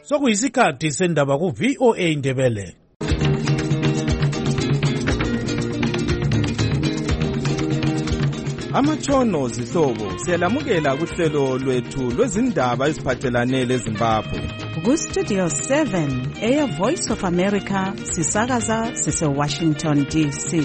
Sokuyisikhathi sendaba ku VOA Indebele. Amatshono zihlobo siyalamukela kuhlelo lwethu lwezindaba eziphathelane leZimbabwe. Ku Studio 7 Air Voice of America sisakaza sise Washington DC.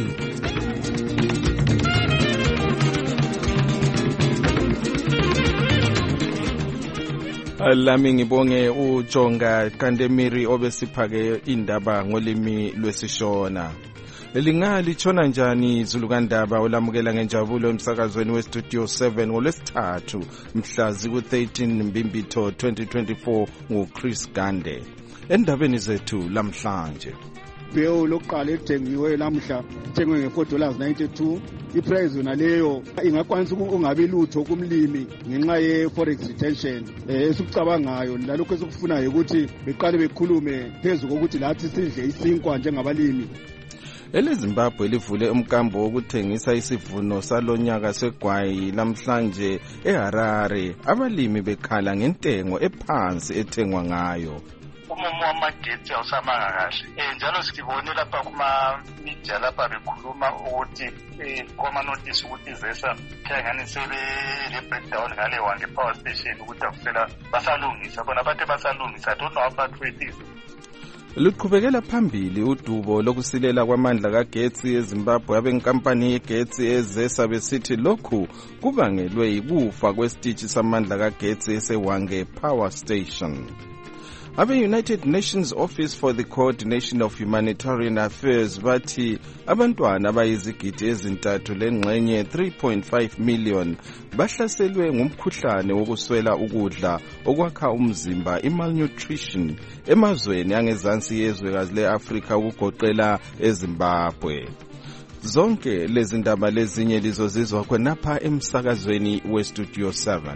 Lami ngibonge uJonga Kandemiri obesiphake indaba ngolimi lwesishona. Lingalitshona njani izulu kaNdaba olamukela ngenjabulo emsakazweni weStudio 7 ngolwesithathu mhla ziku-13 Mbimbitho 2024 nguChris Gande. Endabeni zethu lamhlanje. Beo lokuqala ethengiwe lamhla ithengwe nge$4.92. Iprice yona leyo ingakwanisa ukungabi lutho kumlimi ngenxa ye-forex retention. Esikucabangayo lalokho esikufunayo ukuthi beqale bekhulume phezulu kokuthi lathi sidle isinkwa njengabalimi. EleZimbabwe livule umkambo wokuthengisa isivuno salonyaka segwayi lamhlanje eHarare. Abalimi bekhala ngentengo ephansi ethengwa ngayo. Umumo wamagethi awusamanga kahle. Njalo sibone lapha kuma-media lapha bekhuluma ukuthi kwama-notice ukuthi ZESA khangani sebe-breakdown ngale Hwange power station ukuthi akusela basalungisa. Bona bathe basalungisa. I don't know about where it is. Luqhubekela phambili udubo lokusilela kwamandla kagetsi eZimbabwe. Abenkampani yegetsi eZESA besithi lokhu kubangelwe yikufa kwesitishi samandla kagetsi eseHwange Power Station. Abe-United Nations Office for the Coordination of Humanitarian Affairs bathi abantwana abayizigidi ezintathu lengxenye 3.5 million bahlaselwe ngumkhuhlane wokuswela ukudla okwakha umzimba malnutrition emazweni angezansi yezwekazi le-Afrika ukugoqela eZimbabwe. Zonke lezi ndaba lezinye lizozizwa khonapha emsakazweni weStudio 7.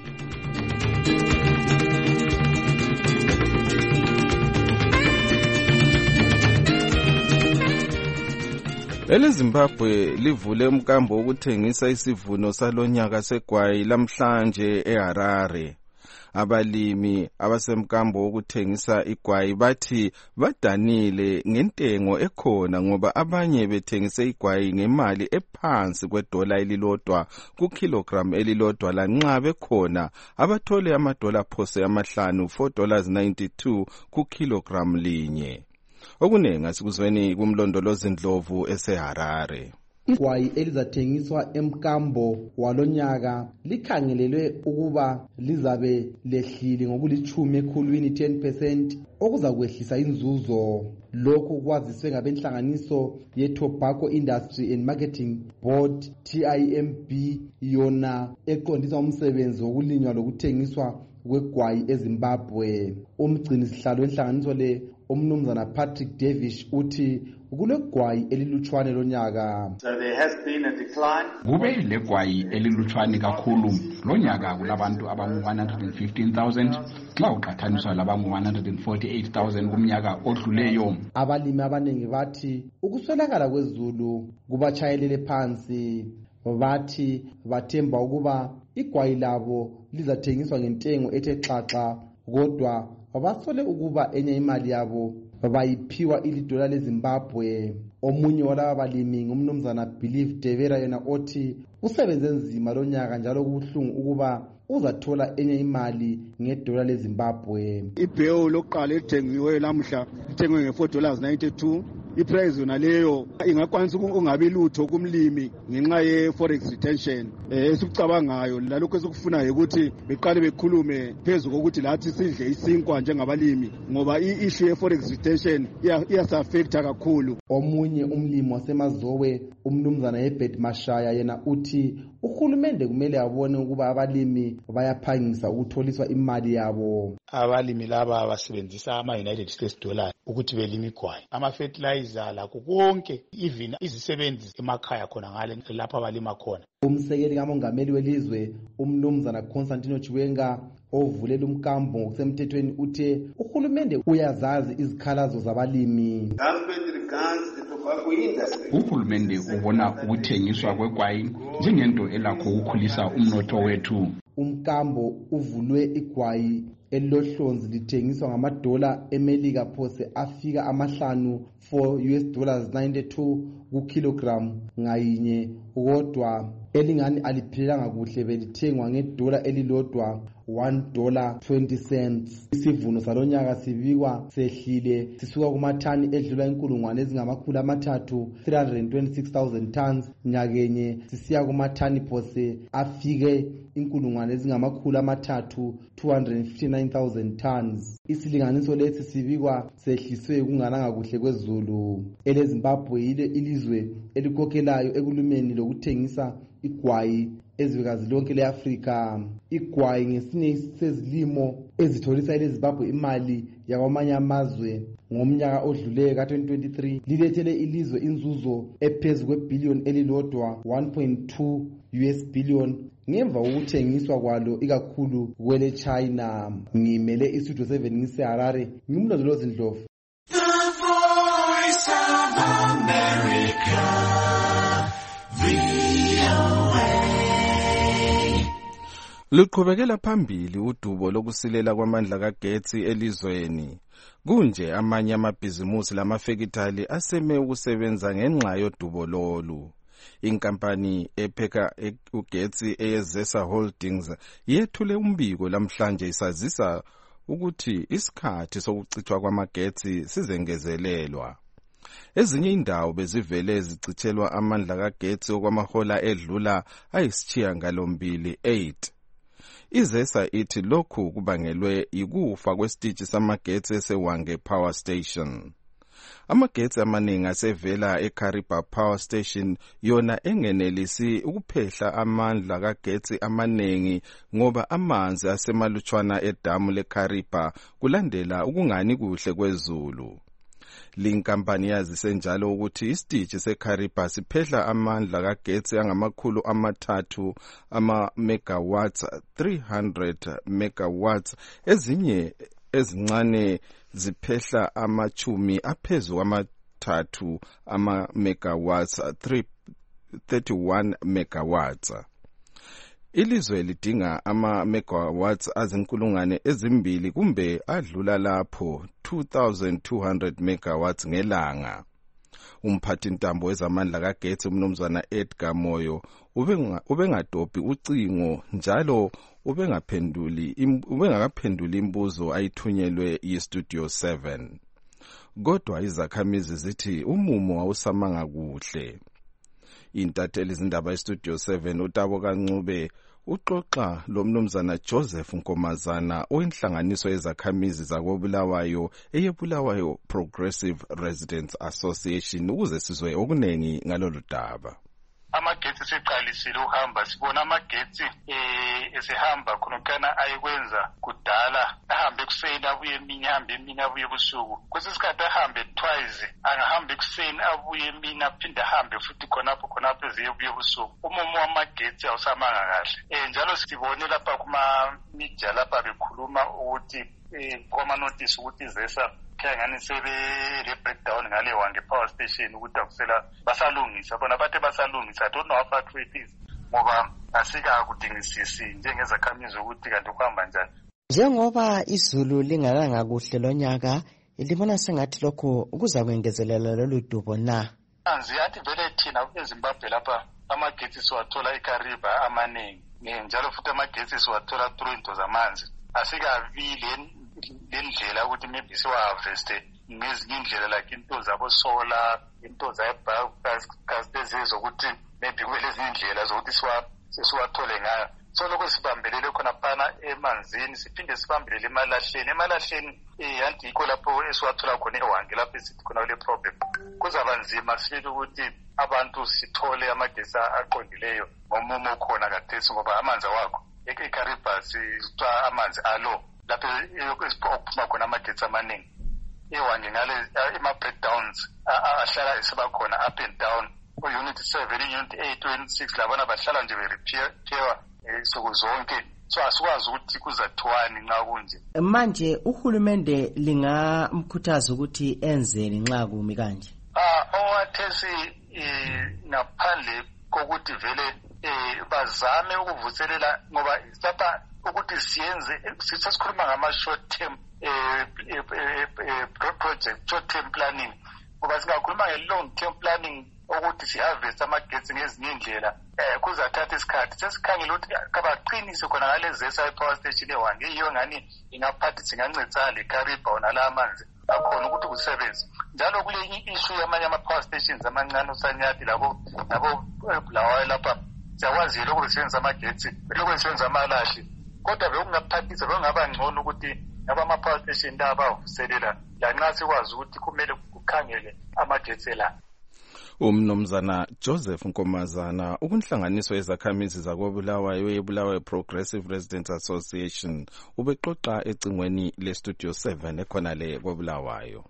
EleZimbabwe livule umkambo wokuthengisa isivuno salonyaka segwayi lamhlanje eHarare. Abalimi abasemkambo wokuthengisa igwayi bathi badanile ngentengo ekhona ngoba abanye bethengise igwayi ngemali ephansi kwedola elilodwa kukilogram elilodwa lanxa bekhona abathole amadola phose amahlanu $4.92 kukilogram linye. Okunengi asikuzweni kumlondolozi Ndlovu eseHarare. Igwayi elizathengiswa emkambo walonyaka likhangelelwe ukuba lizabe lehlile ngokulithumi ekhulwini 10% okuza kwehlisa inzuzo. Lokhu kwaziswe ngabenhlanganiso ye-Tobacco Industry and Marketing Board TIMB yona eqondisa umsebenzi wokulinywa lokuthengiswa kwegwayi eZimbabwe. Umgcini sihlalo wenhlanganiso le umnumzana Patrick Davish uthi kulegwayi elilutshwane lonyaka. So there has been a decline. Kube legwayi elilutshwane kakhulu lonyaka kulabantu abangu-115,000 xa uqhathaniswa labangu-148,000 kumnyaka odluleyo. Abalimi abaningi bathi ukuswelakala kwezulu kubachayelele phansi. Bathi bathemba ukuba igwayi labo lizathengiswa ngentengo ethe xaxa kodwa basole ukuba enye imali yabo bayiphiwa $1 leZimbabwe. Omunye walaba balimi ngumnumzana Believe Devera yena othi usebenze nzima lonyaka njalo kubuhlungu ukuba uzathola enye imali $1 leZimbabwe. Ibheo lokuqala ethengiwe lamhla ithengwe nge$4.92. Iprice yona leyo ingakwanisa ukungabi lutho kumlimi ngenxa ye-forex retention. Esikucabangayo lalokho esikufunayo ukuthi beqale bekhulume phezulu kokuthi lathi sidle isinkwa njengabalimi ngoba i-issue ye-forex retention iyasa-affecta kakhulu. Omunye umlimi wasemazowe umnumzana Herbert Mashaya yena uthi uhulumende kumele abone ukuba abalimi bayaphangisa ukutholiswa imali yabo. Abalimi laba basebenzisa ama-United States dollars ukuthi belime igwayi, ama-fertilizer lakho konke, even izisebenzi emakhaya khona ngale lapha abalima khona. Umsekeli kamongameli welizwe umnumzana Constantino Chiwenga ovulela umkambo ngokusemthethweni uthe uhulumende uyazazi izikhalazo zabalimi. Uhulumende ubona ukuthengiswa kwegwayi njengento elakho ukukhulisa umnotho wethu. umkambo uvulwe igwayi elilohlonzi lithengiswa ngamadola emelika phose afika amahlanu $4.92 kukilogram ngayinye, kodwa elingani aliphelelanga kuhle belithengwa ngedollar elilodwa $1.20. Isivuno salonyaka sibikwa sehlile sisuka kumathani edlula inkulungwane ezingama326,000 tons nyakenye sisiya kumathani phose afike inkulungwane ezingama359,000 tons. Isilinganiso lesi sibikwa sehliswe kungalanga kuhle kwezulu. EleZimbabwe yile ilizwe elikhokhelayo ekulumeni lokuthengisa igwayi ezwekazi lonke leAfrika. Igwayi ngesinye sezilimo ezitholisa eleZimbabwe imali yakwamanye amazwe. Ngomnyaka odluleyo ka-2023 lilethele ilizwe inzuzo ephezu kwebhiliyoni elilodwa $1.2 billion ngemva kokuthengiswa kwalo ikakhulu kwele China. Ngimele iStudio 7 ngiseHarare, ngimlondolozi Ndlovu. Luqhubekela phambili udubo lokusilela kwamandla kagetsi elizweni. Kunje amanye amabhizimusi lamafekitali aseme ukusebenza ngenxa yodubo lolu. Inkampani epheka ugetsi eyeZesa Holdings yethule umbiko lamhlanje isazisa ukuthi isikhathi sokucithwa kwamagetsi sizengezelelwa. Ezinye indawo bezivele zicithelwa amandla kagetsi okwamahola edlula ayisishiyagalombili 8. iZesa ithi lokhu kubangelwe yikufa kwesitishi samagetsi eseWange Power Station. Amagetsi amaningi asevela eKariba Power Station yona engenelisi ukuphehla amandla kagetsi amaningi ngoba amanzi asemalutshwana edamu leKariba kulandela ukungani kuhle kwezulu. Linkampani yazise njalo ukuthi isitishi seKariba siphehla amandla kagetsi angamakhulu amathathu megawatts 300 megawatts, ezinye ezincane ziphehla amachumi aphezu kwamathathu megawatts 31 megawatts. Ilizwe lidinga megawatts azinkulungwane ezimbili kumbe adlula lapho 2,200 megawatts ngelanga. Umphathintambo wezamandla kagetsi umnumzana Edgar Moyo ubengadobhi ucingo njalo ubengakaphenduli imbuzo ayithunyelwe yiStudio 7. Kodwa izakhamizi zithi umumo wawusamanga kuhle. Intatheli zindaba iStudio 7 uTabo Kancube uxoxa lomnumzana Joseph Nkomazana oyinhlanganiso yezakhamizi zakoBulawayo eyeBulawayo Progressive Residents Association ukuze sizwe okunengi ngalolu daba. Amagetsi seqalisile uhamba, sibona amagetsi esehamba khonokana ayekwenza kudala, ahambe kuseni abuye emini, ahambe emini abuye ebusuku. Kwesinye isikhathi ahambe twice, angahambe kuseni abuye emini aphinde ahambe futhi khonapho ebuye ebusuku. Umumo wamagetsi awusamanga kahle. Njalo sibone lapha kuma-media lapha bekhuluma ukuthi kwama-notice ukuthi iZesa ngani le breakdown ngale Wange Power Station ukuthi akusela basalungisa, bona bathe basalungisa. I don't know how far it is ngoba asikakudingisisi njengezakhamizi ukuthi kanti kuhamba njani. Njengoba izulu lingalanga kuhle lonyaka, libona sengathi lokho kuzakwengezelela lolu dubo na? Anzi yathi vele thina eZimbabwe lapha amagetsi siwathola eKariba amaningi, njalo futhi amagetsi siwathola through into zamanzi. Asikavile lendlela ukuthi maybe siwa-harveste ngezinye indlela like into zabo-solar, into zayebhasi zokuthi maybe kube lezinye indlela zokuthi siwathole ngayo. So lokho sibambelele khona phana emanzini, siphinde sibambelele emalahleni yanti yikho lapho esiwathola khona eWange lapho esithi khona kule problem. Kuzaba nzima sifile ukuthi abantu sithole amagetsi aqondileyo ngomumo khona kathesi ngoba amanzi awakho. eKariba sithiwa amanzi alo lapho okuphuma khona amagetsi amaningi. eWange ngale ima-breakdowns ahlala esiba khona up and down. Unit 7, Unit 8, Unit 6 labona bahlala nje be-repair insuku zonke. So asikwazi ukuthi kuzathiwani nxa kunje. Manje uhulumende lingamkhuthaza ukuthi enzeni nxa kumi kanje? Owathesi ngaphandle kokuthi vele bazame ukuvuselela ngoba lapha ukuthi siyenze sisikhuluma ngama short term project, short term planning, ngoba singakhuluma nge-long term planning ukuthi si-harvest amagetsi ngezinye indlela kuzathatha isikhathi. Sesikhangela ukuthi kabaqinise khona ngalezesa i-power station e-1 yiyo ngani ingaphathisa ingancedisana leKariba nala amanzi akhona ukuthi kusebenze. Njalo kule issue yamanye ama-power stations amancane uSanyati nabo Bulawayo lapha siyakwazi lokho besebenzisa amagetsi lokho besebenzisa amalahle, kodwa bekungaphathisa bekungaba ngcono ukuthi ngaba ama-power station la bavuselela lanxa sikwazi ukuthi kumele kukhangele amagetsi la. Umnumzana Joseph Nkomazana ukunhlanganiso yezakhamizi zakoBulawayo yeBulawayo Progressive Residents Association ubeqoqa ecingweni leStudio 7 ekhona le koBulawayo.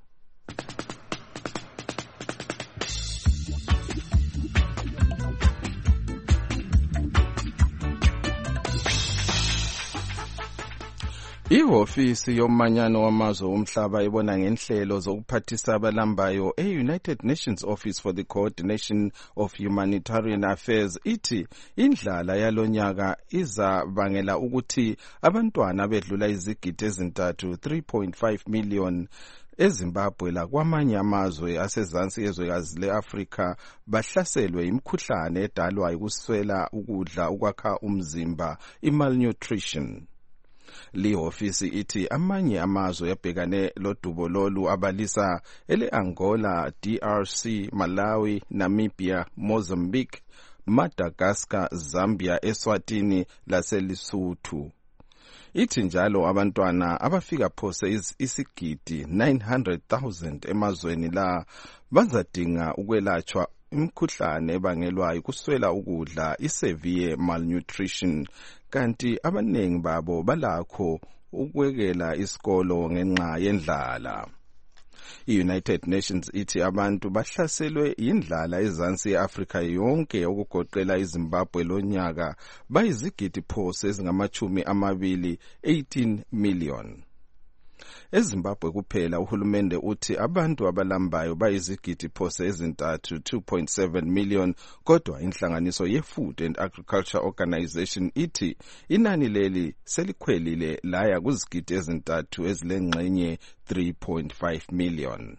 Ihofisi yomanyano wamazwe omhlaba ibona ngenhlelo zokuphathisa abalambayo e-United Nations Office for the Coordination of Humanitarian Affairs ithi indlala yalonyaka izabangela ukuthi abantwana bedlula izigidi ezintathu 3.5 million eZimbabwe lakwamanye amazwe asezansi yezwekazi le-Afrika bahlaselwe imikhuhlane edalwa yikuswela ukudla ukwakha umzimba, i-malnutrition. Lihofisi ithi amanye amazwe yabhekane lodubo lolu abalisa ele-Angola, DRC, Malawi, Namibia, Mozambique, Madagascar, Zambia, Eswatini laseLesotho. Ithi njalo abantwana abafika phose isigidi 900,000 emazweni la bazadinga ukwelatshwa imikhuhlane ebangelwa yikuswela ukudla, i-severe malnutrition, kanti abaningi babo balakho ukwekela isikolo ngenxa yendlala. I-United Nations ithi abantu bahlaselwe indlala ezansi ye-Afrika yonke okugoqela iZimbabwe lonyaka bayizigidi phose ezingama-20 18 million. EZimbabwe kuphela uhulumende uthi abantu abalambayo bayizigidi phose ezintathu 2.7 million, kodwa inhlanganiso ye-Food and Agriculture Organization ithi inani leli selikhwelile laya kuzigidi ezintathu ezilengxenye 3.5 million.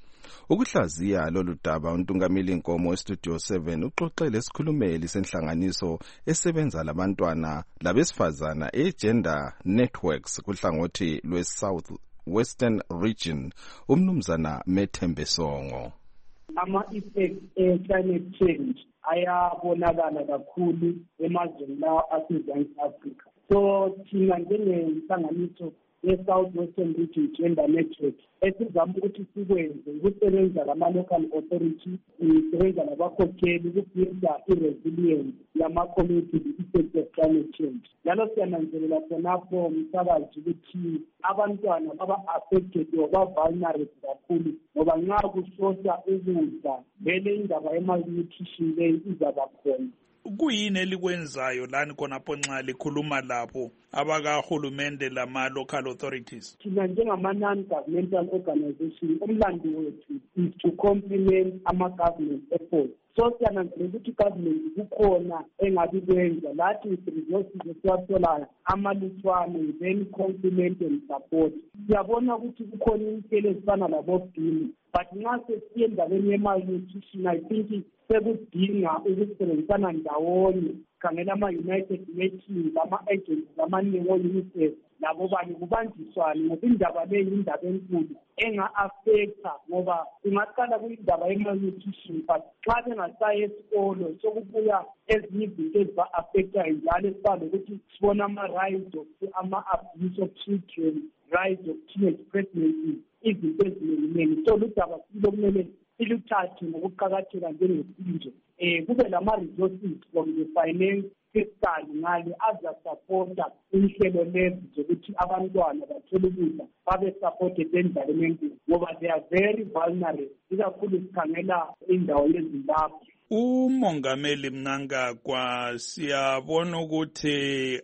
Ukuhlaziya lolu daba uNtungameli Nkomo weStudio 7 uxoxele isikhulumeli senhlanganiso esebenza labantwana labesifazana eGender Networks kuhlangothi lweSouth Western Region, umnumzana Methembe Songo. Ama-effects e-climate change ayabonakala kakhulu emazweni lawa asezansi Afrika. So thina njengenhlanganiso ye-South Western Region Gender Network esizama ukuthi sikwenze ukusebenza lama-local authority, ukusebenza labakhokheli ukubhida i-resilience yama-community effects of climate change. Njalo siyananzelela khonapho msakazi ukuthi abantwana baba-affected or ba-vulnerable kakhulu ngoba nxa kushota ukudla vele indaba ye-malnutrition leyi izaba khona. Kuyini elikwenzayo lani khonapho nxa likhuluma lapho abakahulumende lama-local authorities? Thina njengama-non-governmental organization umlando wethu is to complement ama-government efforts. So siyananzelela ukuthi government kukhona engabi kwenza lathi with resources esiwatholayo amalutshwane then complement and support. Siyabona ukuthi kukhona inhlelo ezifana labo-BIM, but nxa sesiye endabeni ye-malnutrition I think sekudinga ukusebenzisana ndawonye khangela ama-United Nations, ama-agencies amaningi o-UNICEF labo bani kubanjiswane ngoba indaba leyi indaba enkulu enga-affecta ngoba ingaqala kuyindaba ye-malnutrition but xa bengasayi esikolo sokubuya ezinye izinto eziba-affectayo njalo esibala ukuthi sibona ama-rise of ama-abuse of children, rise of teenage pregnancies, izinto eziningi. So ludaba silokumele siluthathe ngokuqakatheka njengesinje. Kube lama-resources from the finance fiscal ngale azasapota inhlelo lezi zokuthi abantwana bathole ukudla babe supported environmentally ngoba they are very vulnerable, ikakhulu sikhangela indawo yeZimbabwe. Umongameli Mnangagwa siyabona ukuthi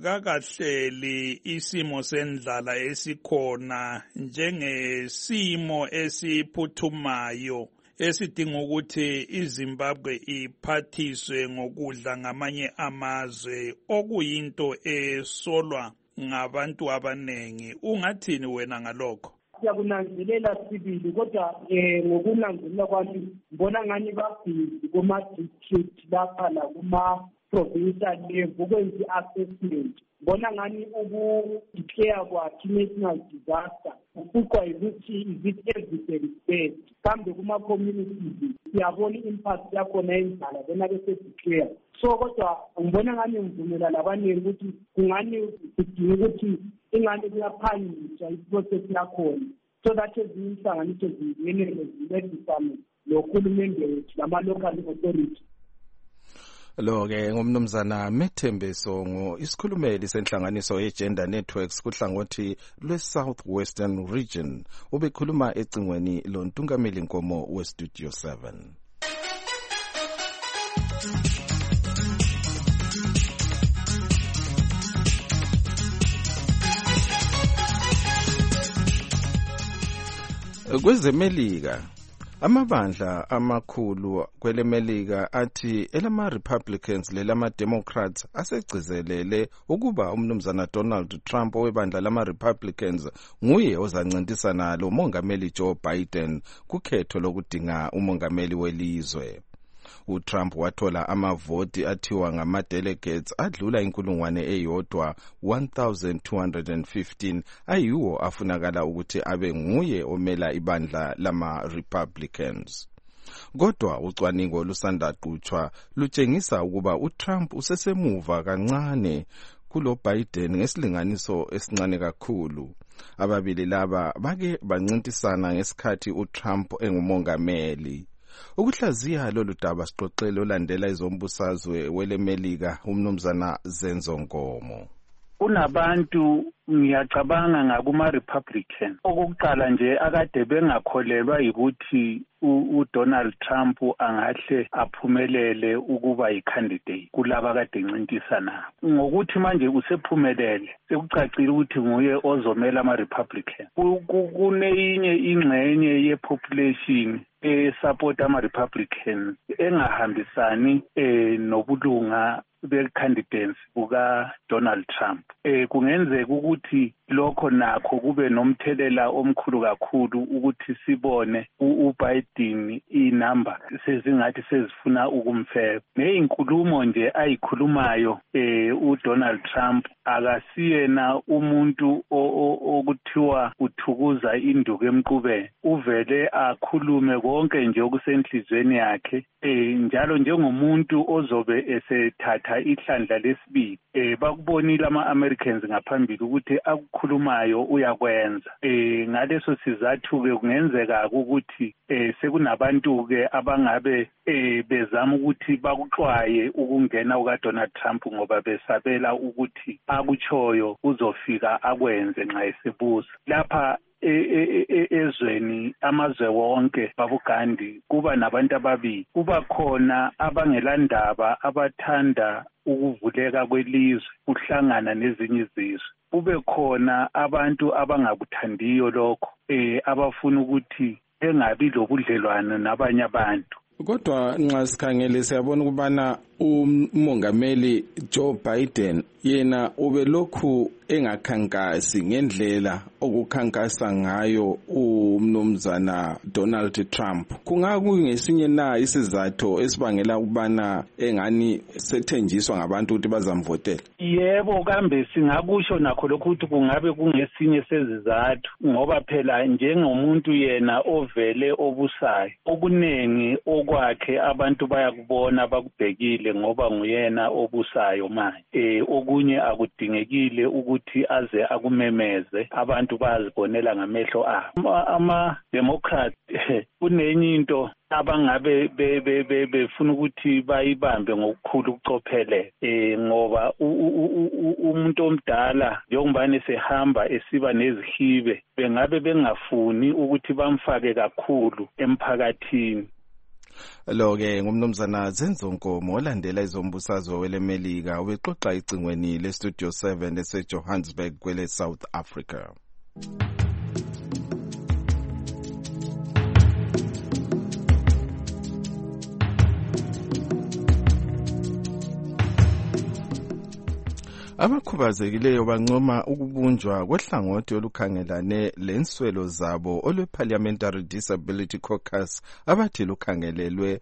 akakahleli isimo sendlala esikhona njengesimo esiphuthumayo esidinga ukuthi iZimbabwe iphathiswe ngokudla ngamanye amazwe okuyinto esolwa ngabantu abanengi. Ungathini wena ngalokho? Siyakunanzelela sibili kodwa ngokunanzelela kwami ngibona ngani babhizi kuma-district lapha nakuma-provincial level ukwenza i-assessment. Ngibona ngani uku-declare kwakhe i-national disaster ufuqwa ukuthi is it evidence-based. Kambe kuma-communities siyabona i-impact yakhona endlala bona bese-declare. So kodwa ngibona ngani ngivumela labaningi ukuthi kungani sidinga ukuthi ingane kuyaphangiswa iprocess yakhona so that ezinye inhlanganiso zingenele zincedisane nohulumende wethu lama-local authority. Lo-ke ngumnumzana Methembe Songo, isikhulumeli senhlanganiso ye-Gender Networks kuhlangothi lwe-South Western Region. Ubekhuluma ecingweni loNtungameli Nkomo we-Studio 7. Kwezemelika, amabandla amakhulu kwelemelika athi elama-Republicans lelama-Democrats asegcizelele ukuba umnumzana Donald Trump owebandla lama-Republicans nguye ozancintisana lo mongameli Joe Biden kukhetho lokudinga umongameli welizwe. uTrump wathola amavoti athiwa ngama-delegates adlula 1,215 ayiwo afunakala ukuthi abe nguye omela ibandla lama-Republicans. Kodwa ucwaningo lusandaqhutshwa lutshengisa ukuba uTrump usesemuva kancane kulo Biden ngesilinganiso esincane kakhulu. Ababili laba bake bancintisana ngesikhathi uTrump engumongameli. Ukuhlaziya lolu daba sixoxele olandela izombusazwe welemelika umnumzana Zenzo Nkomo. Kunabantu ngiyacabanga ngakuma-Republican okokuqala nje akade bengakholelwa ukuthi uDonald Trump angahle aphumelele ukuba yi-candidate kulaba kade ncintisana. Ngokuthi manje usephumelele sekucacile ukuthi nguye ozomela ama-Republican. Kuneyinye ingxenye ye-population support ama-Republican engahambisani nobulunga be-candidates buka Donald Trump. Kungenzeka ukuthi lokho nakho kube nomthelela omkhulu kakhulu ukuthi sibone uBiden inamba sezingathi sezifuna ukumfeza. Neyinkulumo nje ayikhulumayo uDonald Trump akasiyena umuntu okuthiwa uthukuza induku emqubeni. Uvele akhulume konke nje okusenhlizweni yakhe njalo njengomuntu ozobe esethatha ihlandla lesibili. Bakubonile ama-Americans ngaphambili ukuthi akukhulumayo uyakwenza. Ngaleso sizathu-ke kungenzeka ukuthi sekunabantu-ke abangabe bezama ukuthi bakuxwaye ukungena kukaDonald Trump ngoba besabela ukuthi akutshoyo uzofika akwenze nxa esebusa. Lapha ezweni amazwe wonke babugandi kuba nabantu ababili. Kuba khona abangelandaba abathanda ukuvuleka kwelizwe kuhlangana nezinye izizwe. Kube khona abantu abangakuthandiyo lokho abafuna ukuthi engabi lobudlelwano nabanye abantu. Kodwa nxa sikhangele siyabona ukubana umongameli Joe Biden yena ubelokhu engakhankasi ngendlela okukhankasa ngayo umnumzana Donald Trump. Kungakungesinye na isizathu esibangela ukubana engani sethenjiswa ngabantu ukuthi bazamvotela? Yebo, kambe singakusho nakho lokho ukuthi kungabe kungesinye sezizathu ngoba phela njengomuntu yena ovele obusayo okuningi okwakhe abantu bayakubona bakubhekile ngoba nguyena obusayo manje. Okunye akudingekile ukuthi aze akumemeze, abantu bazibonela ngamehlo abo. Ama-Democrats kunenye into abangabe befuna ukuthi bayibambe ngokukhulu ukucophelela ngoba umuntu omdala njengoba sehamba esiba nezihibe bengabe bengafuni ukuthi bamfake kakhulu emphakathini. Lo-ke ngumnumzana Zenzo Nkomo olandela izombusazwe welemelika ubexoxa icingweni leStudio 7 eseJohannesburg kwele South Africa. Abakhubazekileyo bancoma ukubunjwa kwehlangothi olukhangelane lenswelo zabo olwe-Parliamentary Disability Caucus abathi lukhangelelwe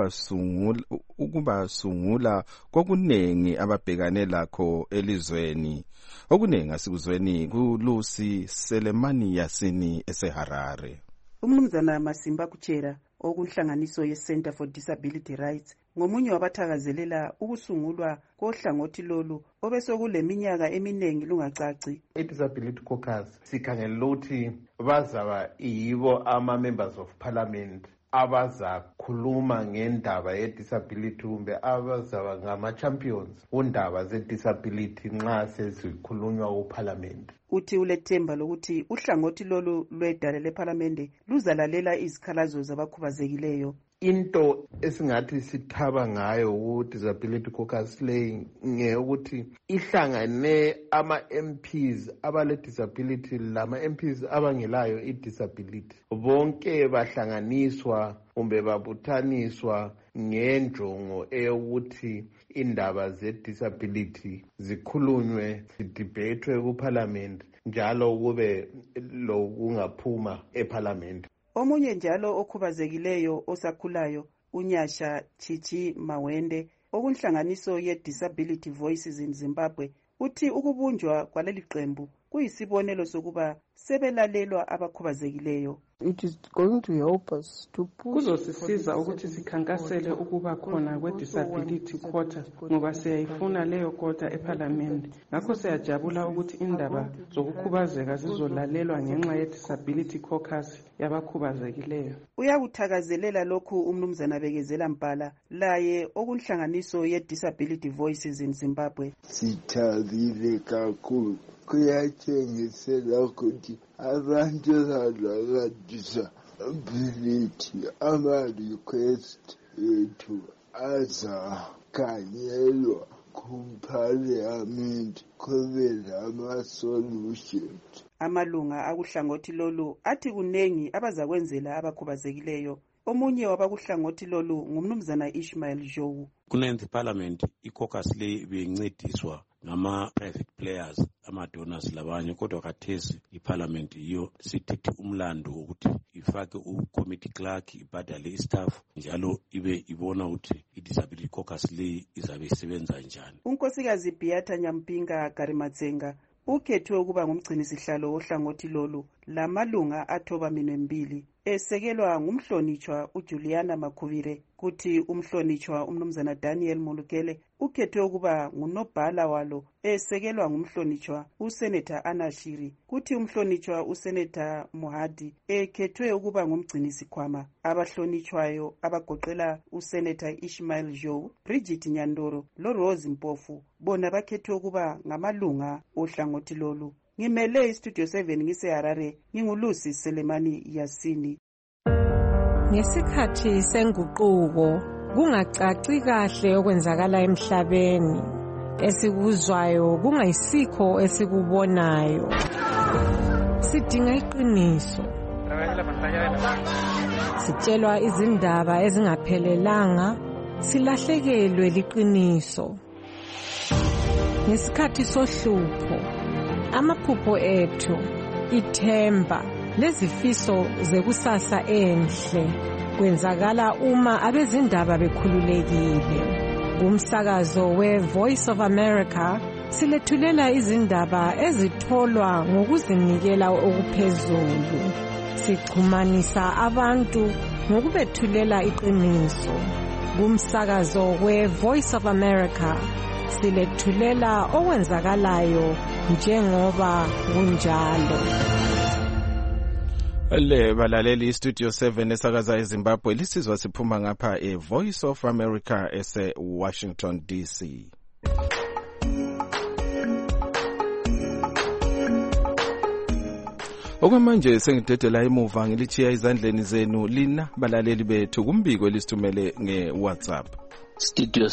ukubasungula kokunengi ababhekane lakho elizweni. Okuningi asikuzweni kuLucy Selemani Yasini eseHarare. Umnumzana Masimba Kuchera okunhlanganiso ye-Center for Disability Rights ngomunye wabathakazelela ukusungulwa kohlangothi lolu obesokuleminyaka eminingi lungacaci. I-Disability Caucus sikhangelela ukuthi bazaba yibo ama-members of parliament abazakhuluma ngendaba ye-disability kumbe abazaba ngama-champions kundaba ze-disability nxa sezikhulunywa kuparliament. Uthi ulethemba lokuthi uhlangothi lolu lwedale lephalamende luzalalela izikhalazo zabakhubazekileyo. Into esingathi sithaba ngayo ku-Disability Caucus leyi ngeyokuthi ihlangane ama-MPs abale-disability lama-MPs abangelayo i-disability. Bonke bahlanganiswa kumbe babuthaniswa ngenjongo eyokuthi indaba ze-disability zikhulunywe, zidibethwe kuparliament njalo kube lokungaphuma eparliament. Omunye njalo okhubazekileyo osakhulayo uNyasha Chichi Mawende okunhlanganiso ye-Disability Voices in Zimbabwe uthi ukubunjwa kwaleli qembu kuyisibonelo sokuba sebelalelwa abakhubazekileyo. It is going to help us to push. Kuzosisiza ukuthi sikhankasele ukuba khona kwe-disability quota ngoba siyayifuna leyo quota eParliament. Ngakho siyajabula ukuthi indaba zokukhubazeka zizolalelwa ngenxa ye-Disability Caucus yabakhubazekileyo. Uyakuthakazelela lokhu umnumzana Bekezela Mpala laye okunhlanganiso ye-Disability Voices in Zimbabwe. Sithabile kakhulu. Kuyatshengisela ukuthi abantu abadisability ama-request ethu azakhangelwa kuParliament kube lama-solutions. Amalunga akuhlangothi lolu athi kunengi abazakwenzela abakhubazekileyo. Omunye wabakuhlangothi lolu ngumnumzana Ishmael Jowu. Kunenzi parliament i-caucus le beyincediswa ngama-private players, ama-donors labanye, kodwa kathesi i-parliament yiyo sithethe umlando ukuthi ifake u-committee clerk, ibhadale i-staff, njalo ibe ibona ukuthi i-disability caucus le izabe isebenza njani. Unkosikazi Beata Nyampinga Garimatsenga ukhethwe ukuba ngumgcinisihlalo ohlangothi lolu lamalunga athoba minwembili esekelwa ngumhlonitshwa uJuliana Makhuvire. Kuthi umhlonitshwa umnumzana Daniel Mulukele ukhethwe ukuba ngunobhala walo esekelwa ngumhlonitshwa uSenator Anashiri. Kuthi umhlonitshwa uSenator Muhadi ekhethwe ukuba ngumgcinisikhwama. Abahlonitshwayo abagoqela uSenator Ishmael Joe, Bridget Nyandoro loRose Mpofu bona bakhethwe ukuba ngamalunga ohlangothi lolu. Ngimele iStudio 7 ngiseHarare, ngingulusi Selemani Yasini. Ngesikhathi senguquko kungacaci kahle okwenzakala emhlabeni, esikuzwayo kungayisikho esikubonayo. Sidinga iqiniso. Sitshelwa izindaba ezingaphelelanga, silahlekelwe liqiniso. Ngesikhathi sohlupho, amaphupho ethu, ithemba lezifiso zekusasa enhle kwenzakala uma abezindaba bekhululekile. Kumsakazo we-Voice of America silethulela izindaba ezitholwa ngokuzinikela okuphezulu. Sichumanisa abantu ngokubethulela iqiniso. Kumsakazo we-Voice of America silethulela okwenzakalayo njengoba kunjalo. Le balaleli iStudio 7 esakaza eZimbabwe lisizwa siphuma ngapha eVoice of America ese Washington DC. Okwamanje sengidedela emuva ngilichiya izandleni zenu lina balaleli bethu kumbiko elisithumele ngeWhatsApp. Studio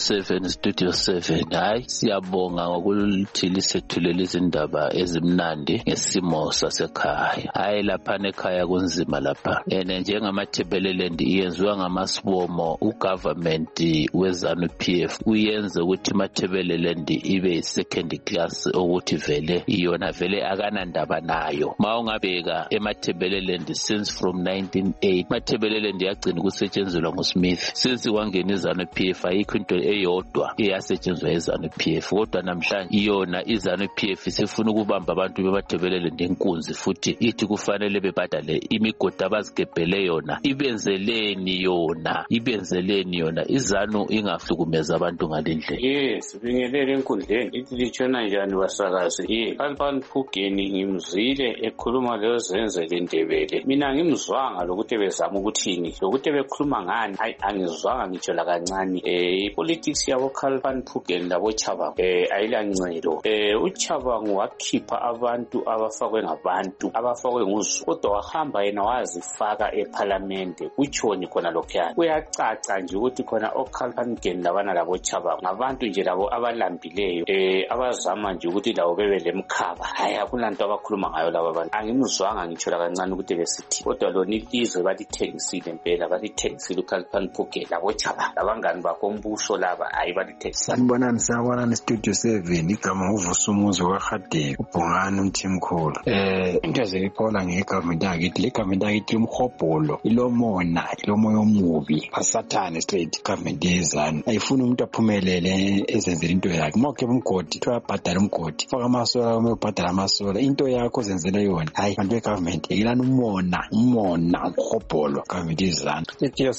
7 hayi siyabonga ngokuthi lisethulela izindaba ezimnandi ngesimo sasekhaya. Hayi lapha ekhaya kunzima lapha. Njengamathebeleland iyenziwa ngamasibomo ugovernment weZANU-PF uyenze ukuthi imathebeleland ibe second class ukuthi vele iyona vele akanandaba nayo. Mawungabeka emathebeleland since from 1980 mathebeleland yagcina ukusetshenziswa nguSmith since wangena iZANU-PF ayikho into eyodwa eyasetshenziswa iZANU-PF kodwa namhlanje iyona iZANU-PF isifuna ukubamba abantu bemathebeleland enkunzi futhi ithi kufanele bebhadale imigodi abazigebhele yona. Ibenzeleni yona iZANU ingahlukumeza abantu ngalendlela. Yes, bingelele enkundleni ithi litshona njani basakazi. Khalipani Phugeni ngimzile ekhuluma leyo zenzele Ndebele. Mina ngimzwanga lokuthi bezama ukuthini lokuthi bekhuluma ngani. Hayi angizwanga ngitsho la kancane. Politics yabo Khalipani Phugeni labo Chabangu ayilancelo. uChabangu wakhipha abantu abafakwe ngabantu abafakwe nguZulu kodwa wahamba yena wazifaka eParliament. Utshoni khona lokho kuyacaca nje ukuthi khona oKhalipani Phugeni labana labo Chabangu ngabantu nje labo abalambileyo abazama nje ukuthi labo bebe lemkhaba. Hayi akulanto abakhuluma ngayo labo abantu. Angimzwanga ngitsho la kancane ukuthi besithi kodwa lona ilizwe balithengisile impela balithengisile uKhalipani Phugeni labo Chabangu abangani bakombuso laba hayi balithengisile. Sanibonani Studio 7 igama uvusumuzo kwaHadebe uBhongani umthimkhulu. Into ezikhola ngegovernment yakithi le government yakithi umhobholo ilomona ilomoya omubi asathane straight government yezanu ayifuna umuntu aphumelele ezenzela into yakhe. Mawukhe umgodi tuyabhadala umgodi faka amasola umebhadala amasola into yakho zenzele yona. Hayi bantu begovernment yilana umona umhobholo government yezanu. Studio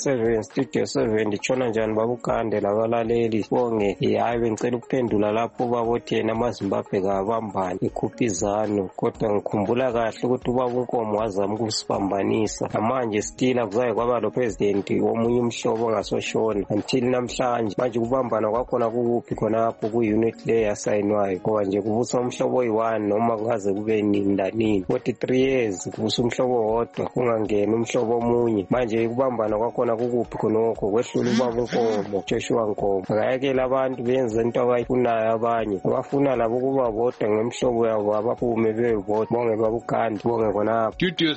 7 ndichona njani babukande labalaleli bonge. Hayi bengicela ukuphendula lapho babothi yena amaZimbabwe kabambani ikhupha iZANU kodwa ngikhumbula kahle ukuthi ubaba uNkomo wazama ukusibambanisa manje still akuzaye kwaba lo president womunye umhlobo ongasoshona until namhlanje manje kubambana kwakhona kukuphi khonapho ku-unit le yasayinwayo ngoba nje kubusa umhlobo oyi-1 noma kungaze kube nini lanini 43 years kubusa umhlobo wodwa kungangena umhlobo omunye manje kubambana kwakhona kukuphi khonokho kwehlula ubaba uNkomo Joshua Nkomo akayekela abantu benze into abayifunayo abanye abafuna labo kuba bodwa ngemhlobo yabo abaphume bevota bonge babukandi bonge khonapho. Studio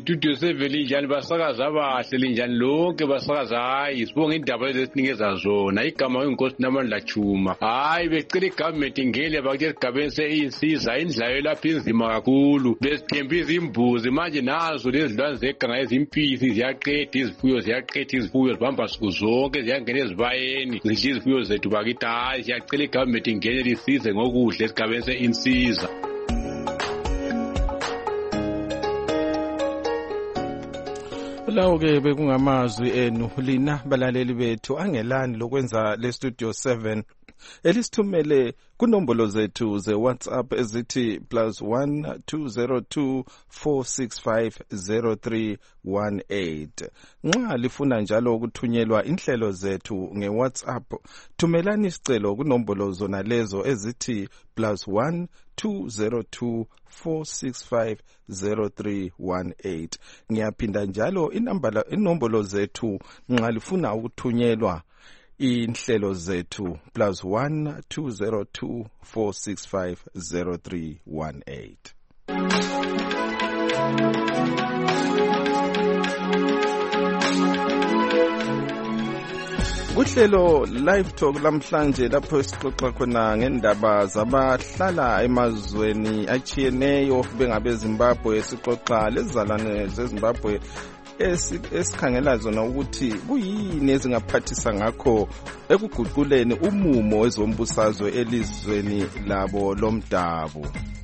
7 linjani basakaza abahle linjani lonke basakaza. Hayi sibonge indaba ezisinikeza zona igama inkosi namandla Chuma. Hayi becela igovernment ingele bakuthe igabeni seyinsiza indlayo lapha inzima kakhulu besithemba izimbuzi manje nazo lezilwane zeganga ezimpisi ziyaqeda izifuyo zibamba siku zonke ziyangena ezibayeni zidla izifuyo zethu bakithi. Hayi siyacela igovernment ingene lisize ngokuhle esigabeni seyinsiza. Lawo-ke bekungamazwi enu lina balaleli bethu angelani lokwenza le Studio 7 elisithumele kunombolo zethu ze-WhatsApp ezithi +1 202 465 0318. Nxa lifuna njalo ukuthunyelwa inhlelo zethu nge-WhatsApp thumelani isicelo kunombolo zona lezo ezithi +1 202 465 0318. Ngiyaphinda njalo inombolo zethu nxa lifuna ukuthunyelwa inhlelo zethu +1 202 465 0318. Kuhlelo live talk lamhlanje lapho sixoxa khona ngendaba zabahlala emazweni achiyeneyo bengabe Zimbabwe sixoxa lezizalwane zeZimbabwe esikhangela zona ukuthi kuyini ezingaphathisa ngakho ekuguquleni umumo wezombusazwe elizweni labo lomdabu.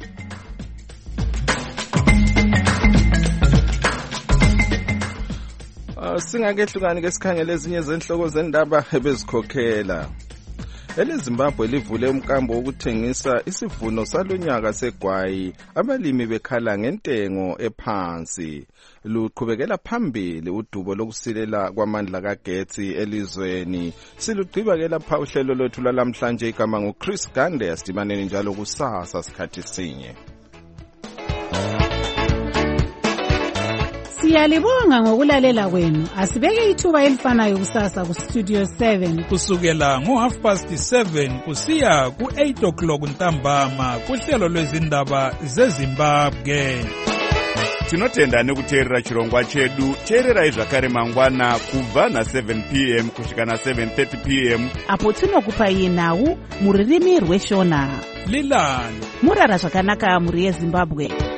Singakehlukani ke sikhangele ezinye zenhloko zendaba ebezikhokhela. EleZimbabwe livule umkambo wokuthengisa isivuno salonyaka segwayi abalimi bekhala ngentengo ephansi. Luqhubekela phambili udubo lokusilela kwamandla kagetsi elizweni. Silugqiba ke lapha uhlelo lwethu lalamhlanje igama nguChris Gande asidibaneni njalo kusasa sikhathi sinye. Siyalibonga ngokulalela kwenu. Asibeke ithuba elifanayo kusasa ku Studio 7 kusukela ngo7:30 kusiya ku8 ntambama kuhlelo lwezindaba zeZimbabwe. Tinotenda nekuteerera chirongwa chedu. Teererai zvakare mangwana kubva na7 p.m. kusvika na7:30 p.m. apo tinokupai nhau muririmi rweshona. Lilani murara zvakanaka muri yeZimbabwe.